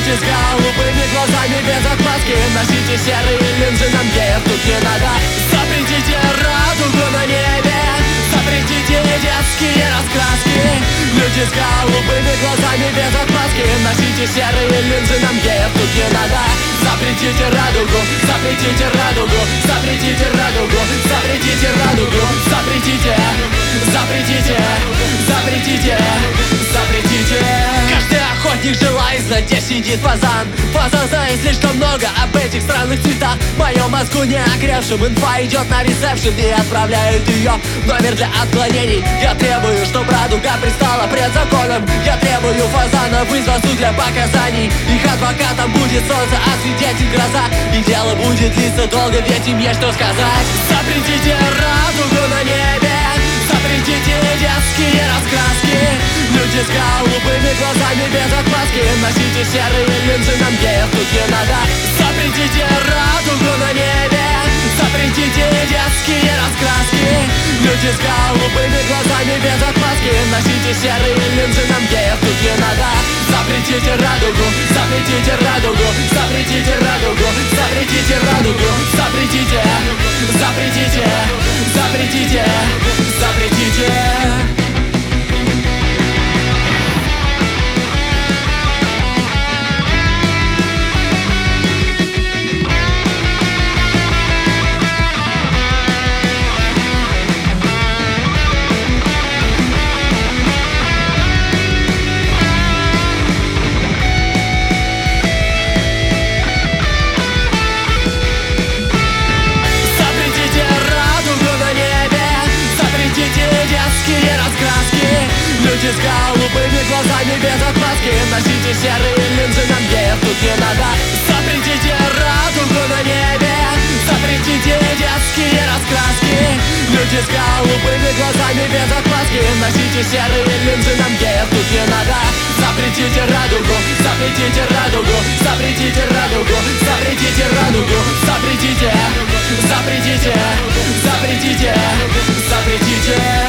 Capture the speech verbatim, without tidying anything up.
Люди с голубыми глазами без отмазки, носите серые линзы, нам геев тут не надо. Запретите радугу на небе, запретите детские раскраски. Люди с голубыми глазами без отмазки, носите серые линзы, нам геев тут не надо. Запретите радугу, запретите радугу, запретите радугу, запретите радугу, запретите, запретите, запретите, запретите. Каждый охотник желает знать, где сидит фазан. Фазан знает слишком много об этих странных цветах. В моем мозгу не окрепшим инфа идет на ресепшн и отправляет ее в номер для отклонений. Я требую, чтоб радуга пристала пред законом. Я требую фазана вызвать суд для показаний. Их адвокатом будет солнце, а свидетель гроза. И дело будет длиться долго, ведь им есть что сказать. Запретите радугу на небе, запретите детские раскраски. Люди с голубыми глазами без отмазки, носите серые линзы, нам геев тут не надо. Запретите радугу на небе, запретите детские раскраски. Люди с голубыми глазами без отмазки, носите серые линзы, нам геев тут не надо. Запретите радугу, запретите радугу, запретите радугу, запретите радугу, запретите, запретите, запретите, запретите. Люди с голубыми глазами без отмазки, носите серые линзы, нам геев тут не надо. Запретите радугу на небе, запретите детские раскраски. Люди с голубыми глазами без отмазки, носите серые линзы, нам геев тут не надо. Запретите радугу, запретите радугу, запретите радугу, запретите радугу, запретите, запретите, запретите, запретите.